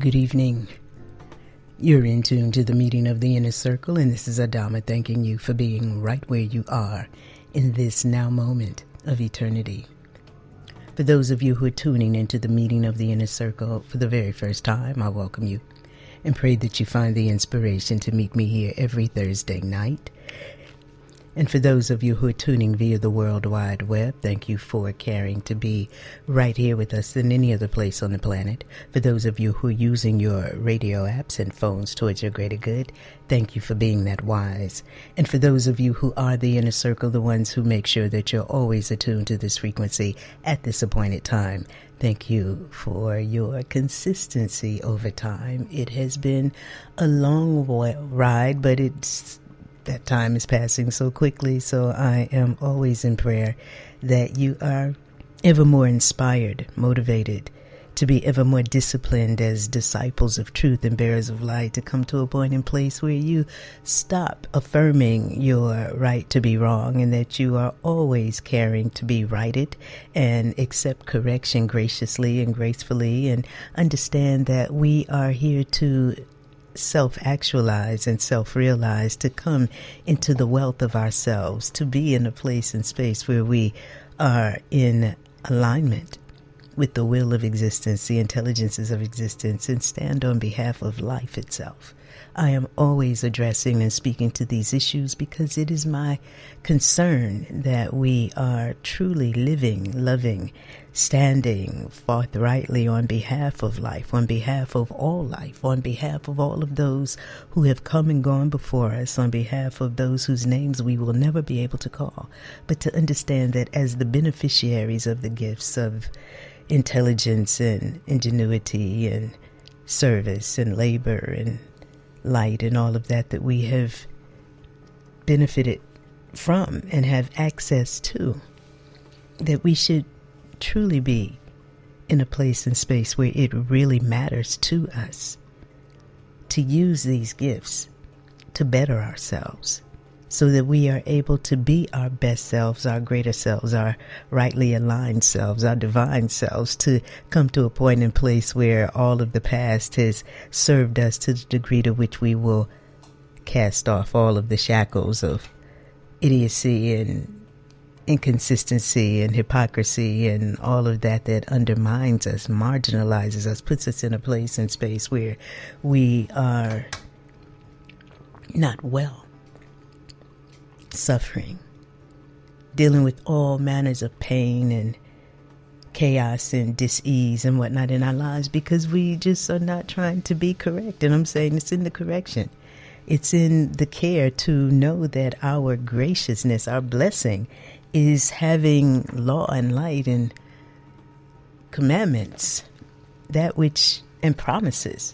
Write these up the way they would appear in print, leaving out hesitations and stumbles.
Good evening. You're in tune to the meeting of the Inner Circle, and this is Adama thanking you for being right where you are in this now moment of eternity. For those of you who are tuning into the meeting of the Inner Circle for the very first time, I welcome you and pray that you find the inspiration to meet me here every Thursday night. And for those of you who are tuning via the World Wide Web, thank you for caring to be right here with us than any other place on the planet. For those of you who are using your radio apps and phones towards your greater good, thank you for being that wise. And for those of you who are the Inner Circle, the ones who make sure that you're always attuned to this frequency at this appointed time, thank you for your consistency over time. It has been a long ride, but that time is passing so quickly, so I am always in prayer that you are ever more inspired, motivated, to be ever more disciplined as disciples of truth and bearers of light, to come to a point in place where you stop affirming your right to be wrong and that you are always caring to be righted and accept correction graciously and gracefully, and understand that we are here to self-actualize and self-realize, to come into the wealth of ourselves, to be in a place and space where we are in alignment with the will of existence, the intelligences of existence, and stand on behalf of life itself. I am always addressing and speaking to these issues because it is my concern that we are truly living, loving, standing forthrightly on behalf of life, on behalf of all life, on behalf of all of those who have come and gone before us, on behalf of those whose names we will never be able to call, but to understand that as the beneficiaries of the gifts of intelligence and ingenuity and service and labor and light and all of that we have benefited from and have access to, that we should truly be in a place and space where it really matters to us to use these gifts to better ourselves, so that we are able to be our best selves, our greater selves, our rightly aligned selves, our divine selves, to come to a point and place where all of the past has served us to the degree to which we will cast off all of the shackles of idiocy and inconsistency and hypocrisy and all of that undermines us, marginalizes us, puts us in a place and space where we are not well, suffering, dealing with all manners of pain and chaos and dis-ease and whatnot in our lives, because we just are not trying to be correct. And I'm saying it's in the correction. It's in the care to know that our graciousness, our blessing, is having law and light and commandments, that which, and promises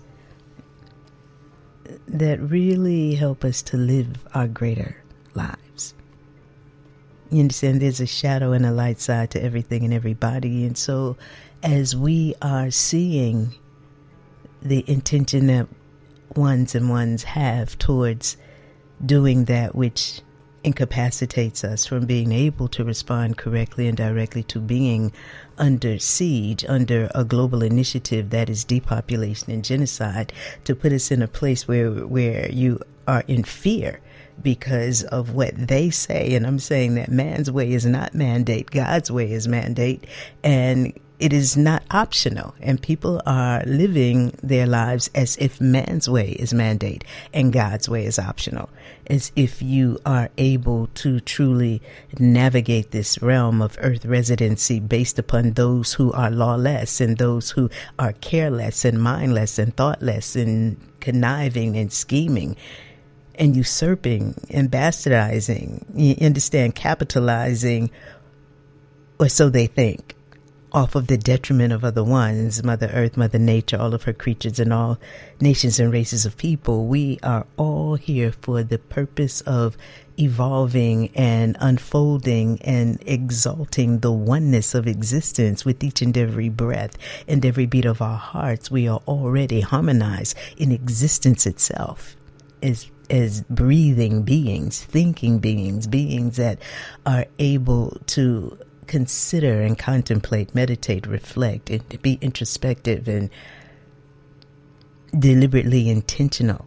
that really help us to live our greater lives. You understand, there's a shadow and a light side to everything and everybody. And so as we are seeing the intention that ones and ones have towards doing that which incapacitates us from being able to respond correctly and directly to being under siege, under a global initiative that is depopulation and genocide, to put us in a place where you are in fear because of what they say. And I'm saying that man's way is not mandate, God's way is mandate, and it is not optional. And people are living their lives as if man's way is mandate and God's way is optional, as if you are able to truly navigate this realm of earth residency based upon those who are lawless and those who are careless and mindless and thoughtless and conniving and scheming and usurping and bastardizing, you understand, capitalizing, or so they think, off of the detriment of other ones, Mother Earth, Mother Nature, all of her creatures, and all nations and races of people. We are all here for the purpose of evolving and unfolding and exalting the oneness of existence with each and every breath and every beat of our hearts. We are already harmonized in existence itself as breathing beings, thinking beings, beings that are able to consider and contemplate, meditate, reflect, and to be introspective and deliberately intentional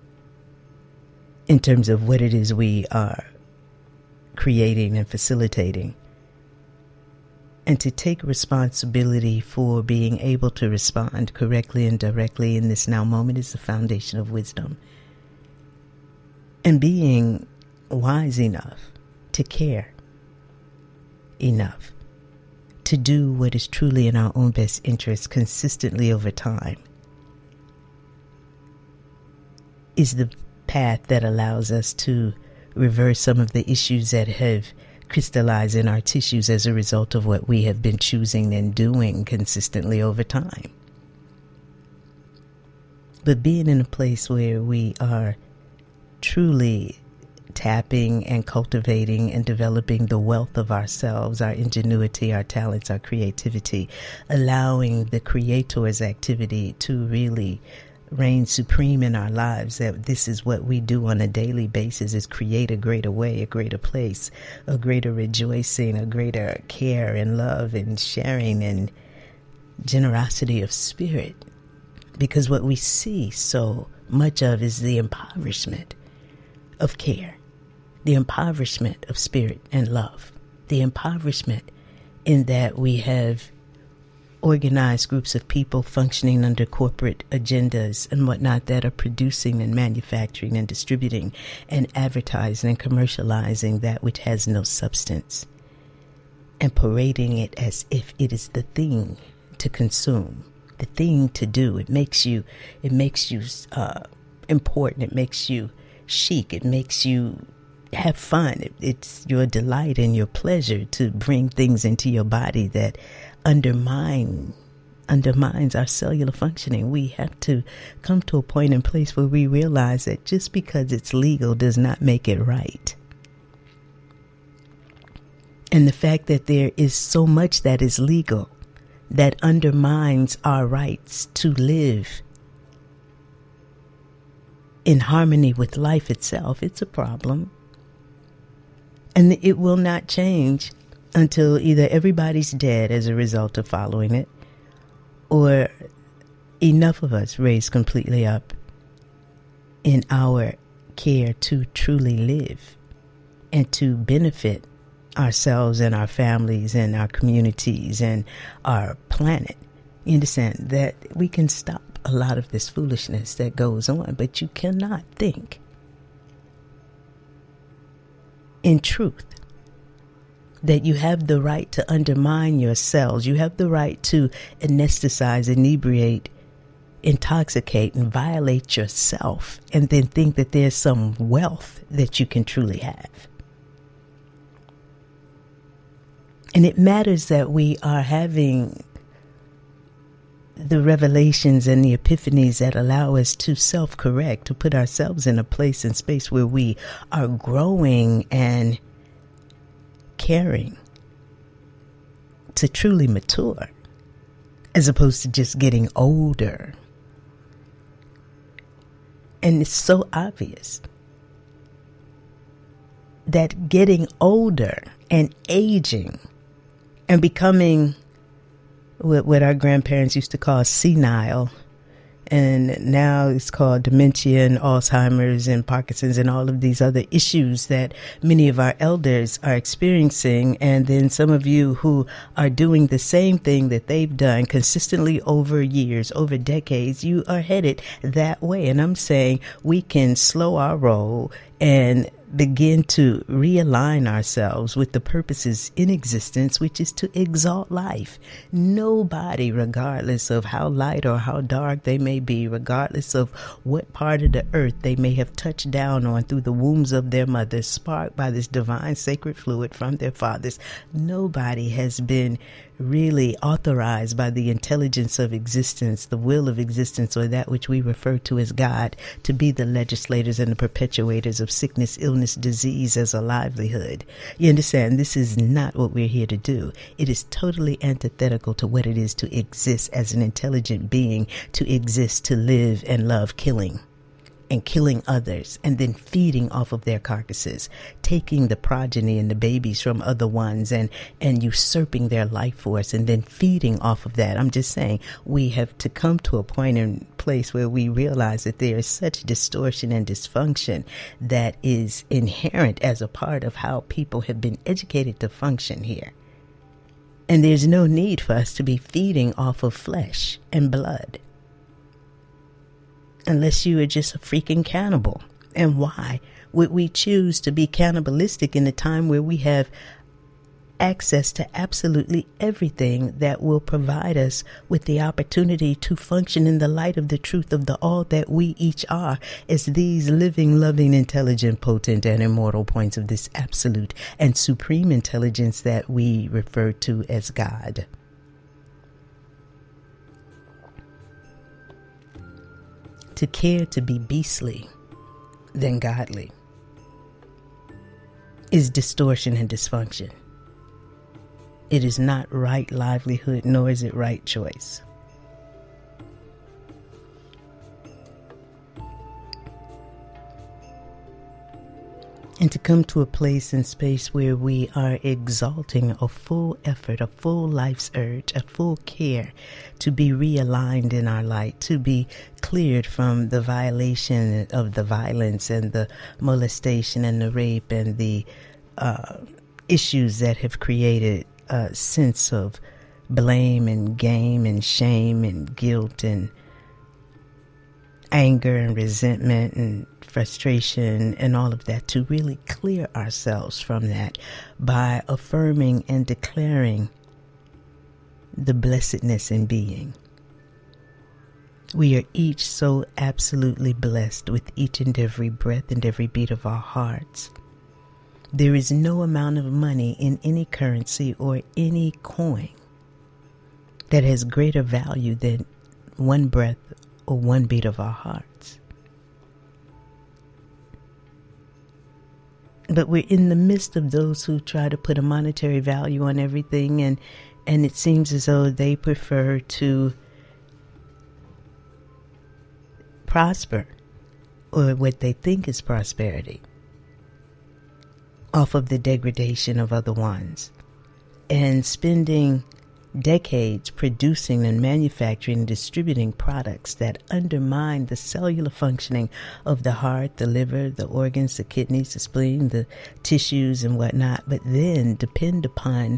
in terms of what it is we are creating and facilitating, and to take responsibility for being able to respond correctly and directly in this now moment is the foundation of wisdom. And being wise enough to care enough to do what is truly in our own best interest consistently over time is the path that allows us to reverse some of the issues that have crystallized in our tissues as a result of what we have been choosing and doing consistently over time. But being in a place where we are truly tapping and cultivating and developing the wealth of ourselves, our ingenuity, our talents, our creativity, allowing the Creator's activity to really reign supreme in our lives, that this is what we do on a daily basis, is create a greater way, a greater place, a greater rejoicing, a greater care and love and sharing and generosity of spirit. Because what we see so much of is the impoverishment of care, the impoverishment of spirit and love, the impoverishment in that we have organized groups of people functioning under corporate agendas and whatnot that are producing and manufacturing and distributing and advertising and commercializing that which has no substance and parading it as if it is the thing to consume, the thing to do. It makes you important. It makes you chic. It makes you have fun. It's your delight and your pleasure to bring things into your body that undermines our cellular functioning. We have to come to a point and place where we realize that just because it's legal does not make it right. And the fact that there is so much that is legal that undermines our rights to live in harmony with life itself, it's a problem. And it will not change until either everybody's dead as a result of following it, or enough of us raise completely up in our care to truly live and to benefit ourselves and our families and our communities and our planet. You understand that we can stop a lot of this foolishness that goes on, but you cannot think in truth that you have the right to undermine your cells. You have the right to anesthetize, inebriate, intoxicate, and violate yourself, and then think that there's some wealth that you can truly have. And it matters that we are having the revelations and the epiphanies that allow us to self-correct, to put ourselves in a place and space where we are growing and caring, to truly mature, as opposed to just getting older. And it's so obvious that getting older and aging and becoming what our grandparents used to call senile, and now it's called dementia and Alzheimer's and Parkinson's and all of these other issues that many of our elders are experiencing. And then some of you who are doing the same thing that they've done consistently over years, over decades, you are headed that way. And I'm saying we can slow our roll and begin to realign ourselves with the purposes in existence, which is to exalt life. Nobody, regardless of how light or how dark they may be, regardless of what part of the earth they may have touched down on through the wombs of their mothers, sparked by this divine sacred fluid from their fathers, nobody has been really authorized by the intelligence of existence, the will of existence, or that which we refer to as God, to be the legislators and the perpetuators of sickness, illness, disease as a livelihood. You understand? This is not what we're here to do. It is totally antithetical to what it is to exist as an intelligent being, to exist, to live and love killing. and killing others, and then feeding off of their carcasses, taking the progeny and the babies from other ones and usurping their life force and then feeding off of that. I'm just saying, we have to come to a point and place where we realize that there is such distortion and dysfunction that is inherent as a part of how people have been educated to function here. And there's no need for us to be feeding off of flesh and blood. Unless you are just a freaking cannibal. And why would we choose to be cannibalistic in a time where we have access to absolutely everything that will provide us with the opportunity to function in the light of the truth of the all that we each are as these living, loving, intelligent, potent, and immortal points of this absolute and supreme intelligence that we refer to as God. To care to be beastly than godly is distortion and dysfunction. It is not right livelihood, nor is it right choice. And to come to a place and space where we are exalting a full effort, a full life's urge, a full care to be realigned in our light, to be cleared from the violation of the violence and the molestation and the rape and the issues that have created a sense of blame and game and shame and guilt and anger and resentment and frustration and all of that, to really clear ourselves from that by affirming and declaring the blessedness in being. We are each so absolutely blessed with each and every breath and every beat of our hearts. There is no amount of money in any currency or any coin that has greater value than one breath or one beat of our hearts. But we're in the midst of those who try to put a monetary value on everything, and it seems as though they prefer to prosper, or what they think is prosperity, off of the degradation of other ones, and spending decades producing and manufacturing and distributing products that undermine the cellular functioning of the heart, the liver, the organs, the kidneys, the spleen, the tissues and whatnot, but then depend upon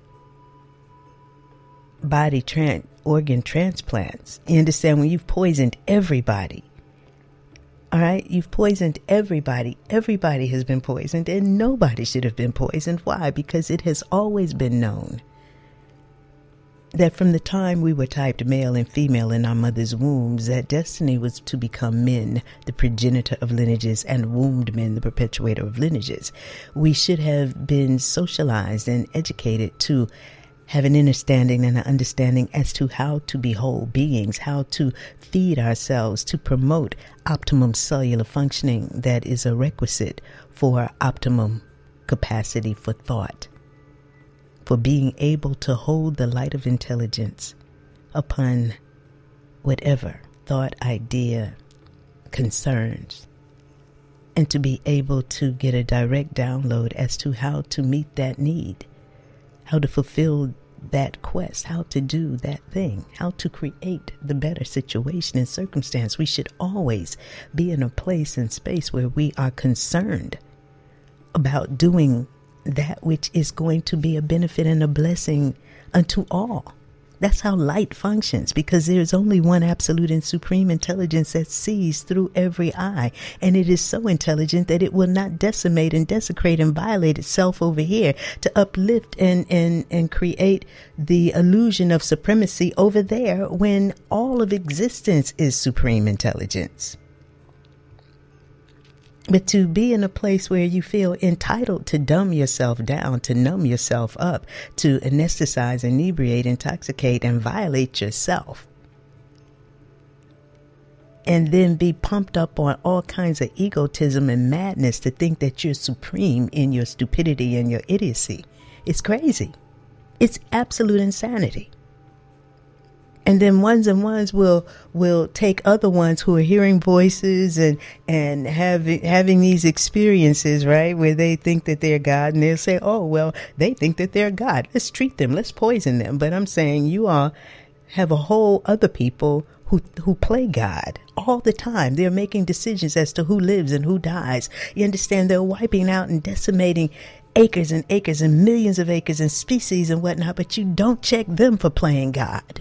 body organ transplants. You understand? When you've poisoned everybody, all right, you've poisoned everybody. Everybody has been poisoned, and nobody should have been poisoned. Why? Because it has always been known that from the time we were typed male and female in our mother's wombs, that destiny was to become men, the progenitor of lineages, and wombed men, the perpetuator of lineages. We should have been socialized and educated to have an understanding and an understanding as to how to be whole beings, how to feed ourselves, to promote optimum cellular functioning that is a requisite for optimum capacity for thought, for being able to hold the light of intelligence upon whatever thought, idea, concerns, and to be able to get a direct download as to how to meet that need, how to fulfill that quest, how to do that thing, how to create the better situation and circumstance. We should always be in a place and space where we are concerned about doing that which is going to be a benefit and a blessing unto all. That's how light functions, because there is only one absolute and supreme intelligence that sees through every eye. And it is so intelligent that it will not decimate and desecrate and violate itself over here to uplift and create the illusion of supremacy over there when all of existence is supreme intelligence. But to be in a place where you feel entitled to dumb yourself down, to numb yourself up, to anesthetize, inebriate, intoxicate, and violate yourself, and then be pumped up on all kinds of egotism and madness to think that you're supreme in your stupidity and your idiocy. It's crazy. It's absolute insanity. And then ones will take other ones who are hearing voices and having these experiences, right, where they think that they're God, and they'll say, oh, well, they think that they're God. Let's treat them. Let's poison them. But I'm saying you all have a whole other people who play God all the time. They're making decisions as to who lives and who dies. You understand? They're wiping out and decimating acres and acres and millions of acres and species and whatnot, but you don't check them for playing God.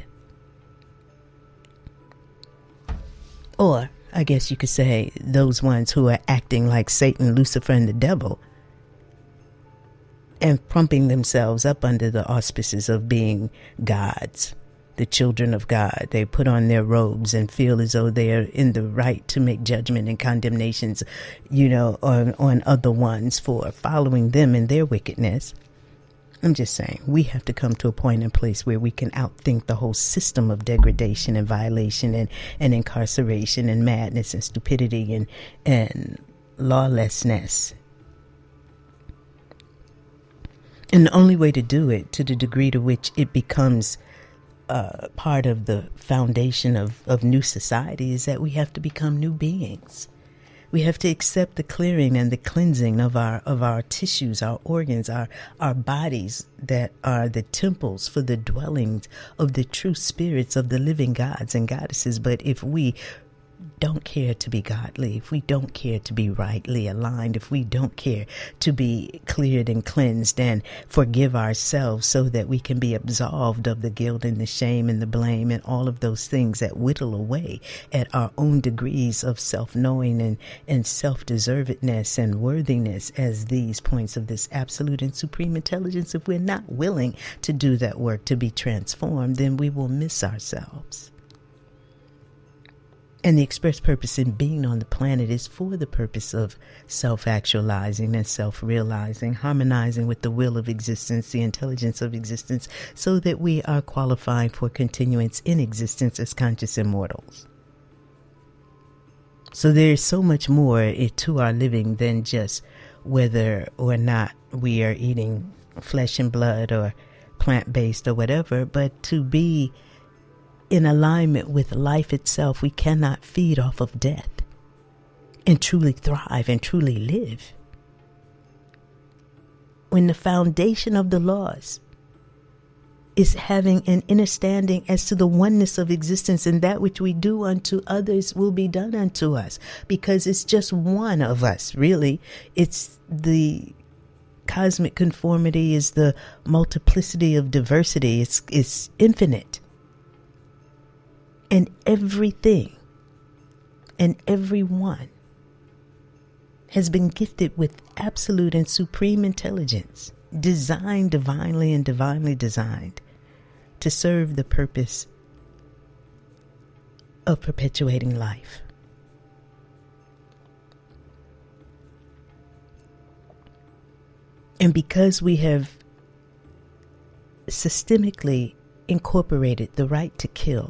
Or, I guess you could say, those ones who are acting like Satan, Lucifer, and the devil, and pumping themselves up under the auspices of being gods, the children of God. They put on their robes and feel as though they are in the right to make judgment and condemnations, on other ones for following them in their wickedness. I'm just saying, we have to come to a point and place where we can outthink the whole system of degradation and violation and incarceration and madness and stupidity and lawlessness. And the only way to do it, to the degree to which it becomes part of the foundation of new society, is that we have to become new beings. We have to accept the clearing and the cleansing of our tissues, our organs, our bodies that are the temples for the dwellings of the true spirits of the living gods and goddesses. But if we don't care to be godly, if we don't care to be rightly aligned, if we don't care to be cleared and cleansed and forgive ourselves so that we can be absolved of the guilt and the shame and the blame and all of those things that whittle away at our own degrees of self-knowing and self-deservedness and worthiness as these points of this absolute and supreme intelligence, if we're not willing to do that work to be transformed, then we will miss ourselves. And the express purpose in being on the planet is for the purpose of self-actualizing and self-realizing, harmonizing with the will of existence, the intelligence of existence, so that we are qualifying for continuance in existence as conscious immortals. So there is so much more to our living than just whether or not we are eating flesh and blood or plant-based or whatever, but to be in alignment with life itself. We cannot feed off of death and truly thrive and truly live when the foundation of the laws is having an understanding as to the oneness of existence, and that which we do unto others will be done unto us, because it's just one of us, really. It's the cosmic conformity, is the multiplicity of diversity. It's infinite. And everything and everyone has been gifted with absolute and supreme intelligence, designed divinely and divinely designed to serve the purpose of perpetuating life. And because we have systemically incorporated the right to kill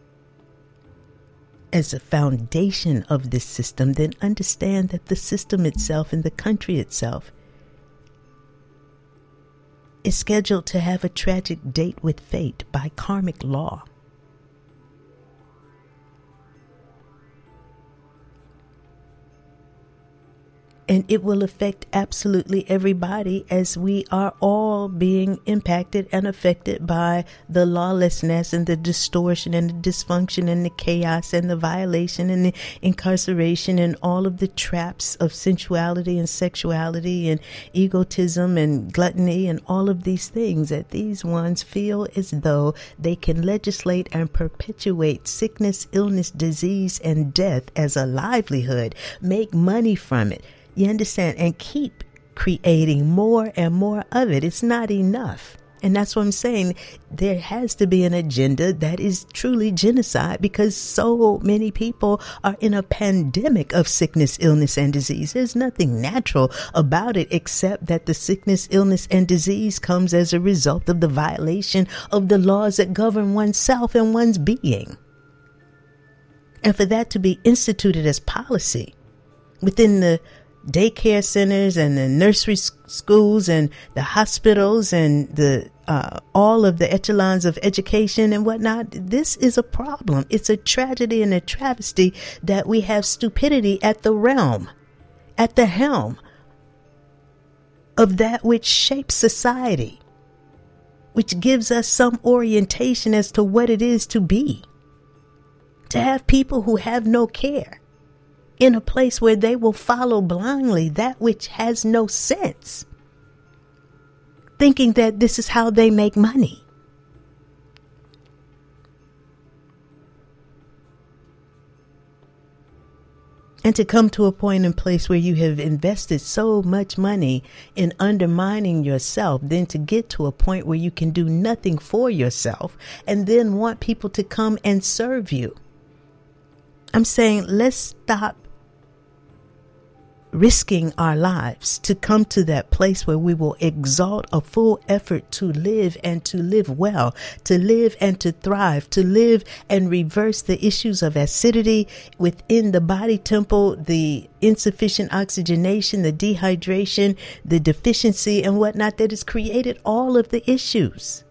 as a foundation of this system, then understand that the system itself and the country itself is scheduled to have a tragic date with fate by karmic law. And it will affect absolutely everybody, as we are all being impacted and affected by the lawlessness and the distortion and the dysfunction and the chaos and the violation and the incarceration and all of the traps of sensuality and sexuality and egotism and gluttony and all of these things that these ones feel as though they can legislate and perpetuate sickness, illness, disease, and death as a livelihood, make money from it. You understand? And keep creating more and more of it. It's not enough. And that's what I'm saying. There has to be an agenda that is truly genocide, because so many people are in a pandemic of sickness, illness, and disease. There's nothing natural about it except that the sickness, illness, and disease comes as a result of the violation of the laws that govern oneself and one's being. And for that to be instituted as policy within the daycare centers and the nursery schools and the hospitals and the all of the echelons of education and whatnot. This is a problem. It's a tragedy and a travesty that we have stupidity at the helm of that which shapes society, which gives us some orientation as to what it is to be. To have people who have no care in a place where they will follow blindly that which has no sense, thinking that this is how they make money. And to come to a point and place where you have invested so much money in undermining yourself, then to get to a point where you can do nothing for yourself and then want people to come and serve you. I'm saying, let's stop risking our lives to come to that place where we will exalt a full effort to live and to live well, to live and to thrive, to live and reverse the issues of acidity within the body temple, the insufficient oxygenation, the dehydration, the deficiency and whatnot that has created all of the issues.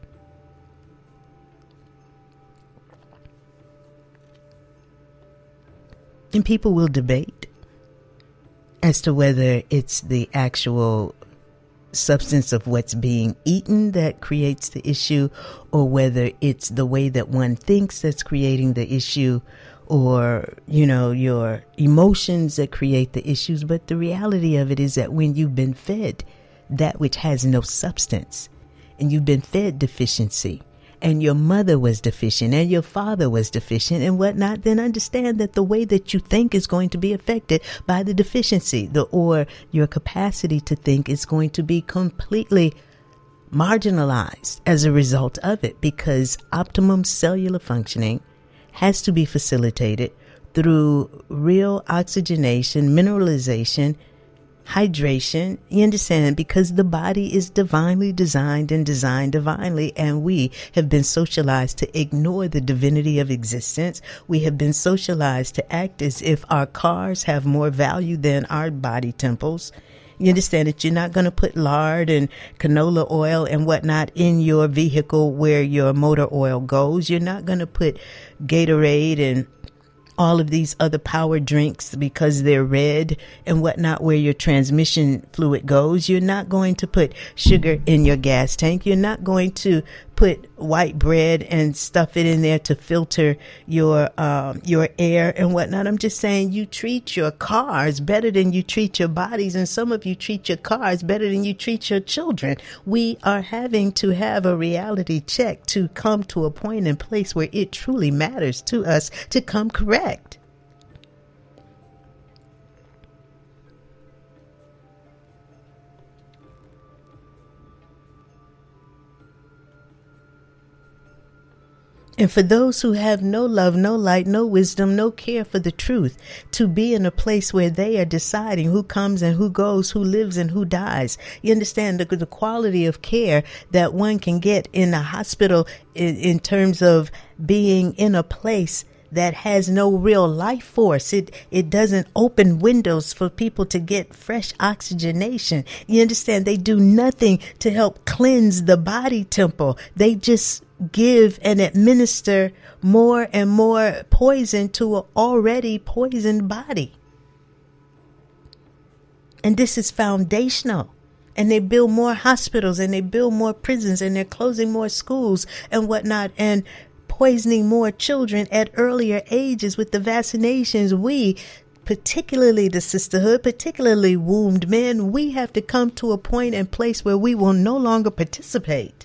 And people will debate as to whether it's the actual substance of what's being eaten that creates the issue, or whether it's the way that one thinks that's creating the issue, or, your emotions that create the issues. But the reality of it is that when you've been fed that which has no substance, and you've been fed deficiency, and your mother was deficient and your father was deficient and whatnot, then understand that the way that you think is going to be affected by the deficiency, or your capacity to think is going to be completely marginalized as a result of it, because optimum cellular functioning has to be facilitated through real oxygenation, mineralization, hydration. You understand? Because the body is divinely designed and designed divinely, and we have been socialized to ignore the divinity of existence. We have been socialized to act as if our cars have more value than our body temples. You understand that you're not going to put lard and canola oil and whatnot in your vehicle where your motor oil goes. You're not going to put Gatorade and all of these other power drinks because they're red and whatnot where your transmission fluid goes. You're not going to put sugar in your gas tank. You're not going to put white bread and stuff it in there to filter your air and whatnot. I'm just saying, you treat your cars better than you treat your bodies, and some of you treat your cars better than you treat your children. We are having to have a reality check to come to a point and place where it truly matters to us to come correct. And for those who have no love, no light, no wisdom, no care for the truth, to be in a place where they are deciding who comes and who goes, who lives and who dies. You understand the quality of care that one can get in a hospital in terms of being in a place that has no real life force. It doesn't open windows for people to get fresh oxygenation. You understand? They do nothing to help cleanse the body temple. They just give and administer more and more poison to an already poisoned body. And this is foundational. And they build more hospitals and they build more prisons and they're closing more schools and whatnot, and poisoning more children at earlier ages with the vaccinations. We, particularly the sisterhood, particularly wombed men, we have to come to a point and place where we will no longer participate.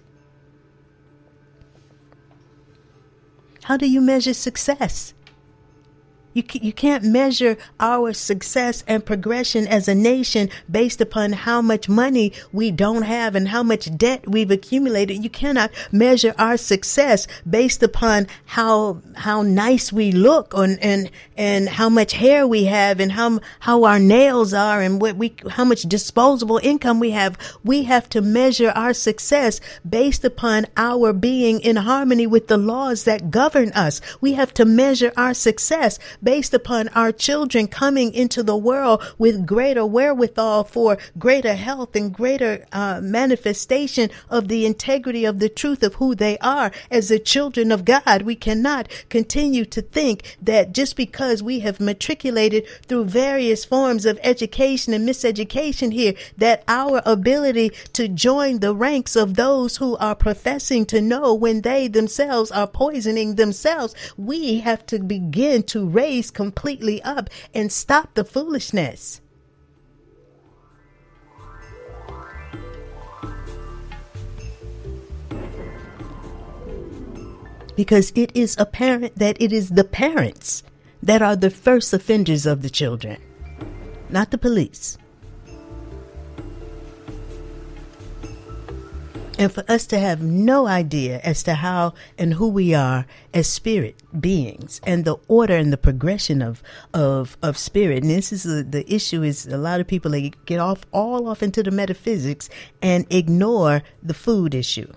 How do you measure success? You can't measure our success and progression as a nation based upon how much money we don't have and how much debt we've accumulated. You cannot measure our success based upon how nice we look and how much hair we have and how our nails are and how much disposable income we have. We have to measure our success based upon our being in harmony with the laws that govern us. We have to measure our success based upon our children coming into the world with greater wherewithal for greater health and greater manifestation of the integrity of the truth of who they are as the children of God. We cannot continue to think that just because we have matriculated through various forms of education and miseducation here, that our ability to join the ranks of those who are professing to know when they themselves are poisoning themselves. We have to begin to raise completely up and stop the foolishness. Because it is apparent that it is the parents that are the first offenders of the children, not the police. And for us to have no idea as to how and who we are as spirit beings and the order and the progression of spirit. And this is the issue is a lot of people, they get all off into the metaphysics and ignore the food issue.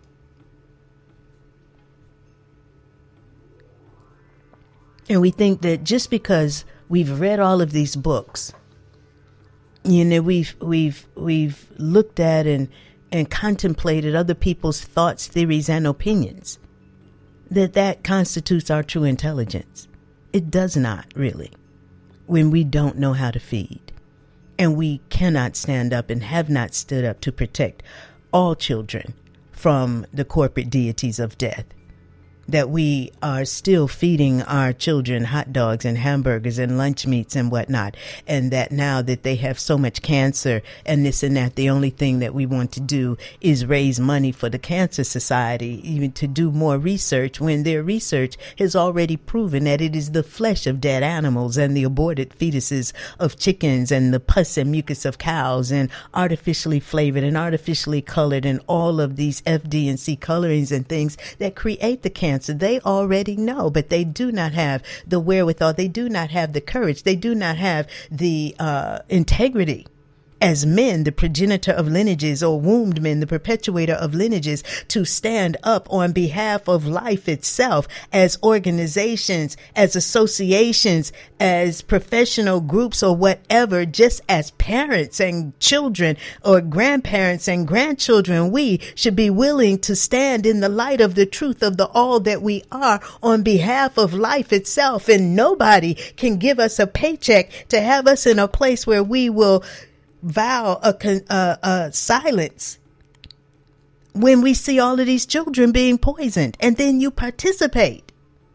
And we think that just because we've read all of these books, you know, we've looked at and contemplated other people's thoughts, theories, and opinions, that constitutes our true intelligence. It does not really, when we don't know how to feed. And we cannot stand up and have not stood up to protect all children from the corporate deities of death. That we are still feeding our children hot dogs and hamburgers and lunch meats and whatnot. And that now that they have so much cancer and this and that, the only thing that we want to do is raise money for the Cancer Society, even to do more research, when their research has already proven that it is the flesh of dead animals and the aborted fetuses of chickens and the pus and mucus of cows and artificially flavored and artificially colored and all of these FD and C colorings and things that create the cancer. They already know, but they do not have the wherewithal. They do not have the courage. They do not have the integrity as men, the progenitor of lineages, or wombed men, the perpetuator of lineages, to stand up on behalf of life itself as organizations, as associations, as professional groups or whatever, just as parents and children or grandparents and grandchildren. We should be willing to stand in the light of the truth of the all that we are on behalf of life itself. And nobody can give us a paycheck to have us in a place where we will vow a silence when we see all of these children being poisoned, and then you participate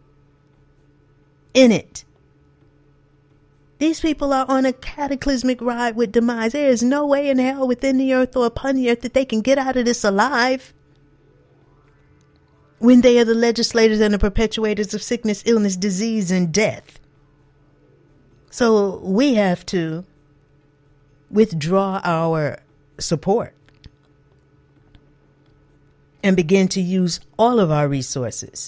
in it. These people are on a cataclysmic ride with demise. There is no way in hell within the earth or upon the earth that they can get out of this alive, when they are the legislators and the perpetuators of sickness, illness, disease, and death. So we have to withdraw our support and begin to use all of our resources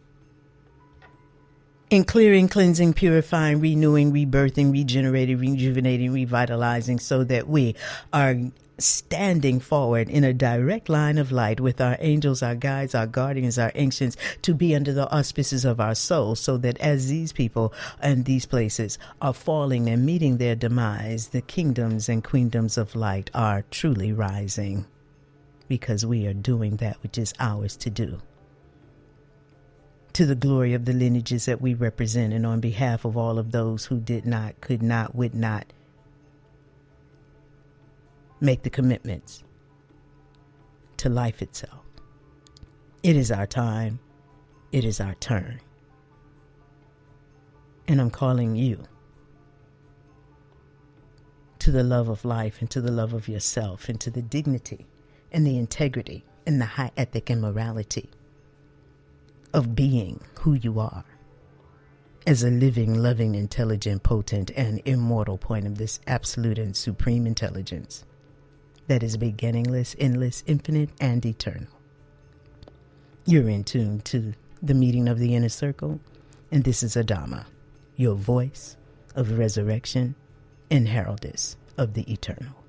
in clearing, cleansing, purifying, renewing, rebirthing, regenerating, rejuvenating, revitalizing, so that we are standing forward in a direct line of light with our angels, our guides, our guardians, our ancients, to be under the auspices of our souls, so that as these people and these places are falling and meeting their demise, the kingdoms and queendoms of light are truly rising, because we are doing that which is ours to do, to the glory of the lineages that we represent, and on behalf of all of those who did not, could not, would not make the commitments to life itself. It is our time. It is our turn. And I'm calling you to the love of life and to the love of yourself and to the dignity and the integrity and the high ethic and morality of being who you are as a living, loving, intelligent, potent, and immortal point of this absolute and supreme intelligence that is beginningless, endless, infinite, and eternal. You're in tune to the meeting of the inner circle, and this is Adama, your voice of resurrection and heraldess of the eternal.